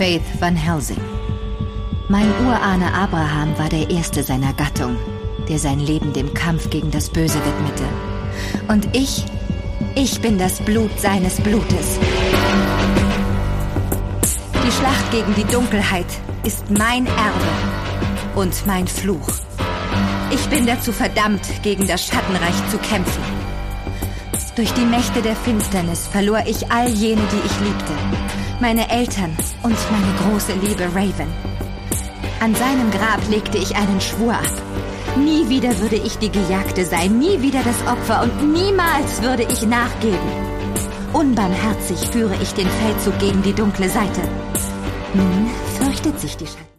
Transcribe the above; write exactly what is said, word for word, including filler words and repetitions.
Faith Van Helsing. Mein Urahne Abraham war der erste seiner Gattung, der sein Leben dem Kampf gegen das Böse widmete. Und ich, ich bin das Blut seines Blutes. Die Schlacht gegen die Dunkelheit ist mein Erbe und mein Fluch. Ich bin dazu verdammt, gegen das Schattenreich zu kämpfen. Durch die Mächte der Finsternis verlor ich all jene, die ich liebte. Meine Eltern und meine große Liebe Raven. An seinem Grab legte ich einen Schwur ab. Nie wieder würde ich die Gejagte sein, nie wieder das Opfer und niemals würde ich nachgeben. Unbarmherzig führe ich den Feldzug gegen die dunkle Seite. Nun fürchtet sich die Schatten.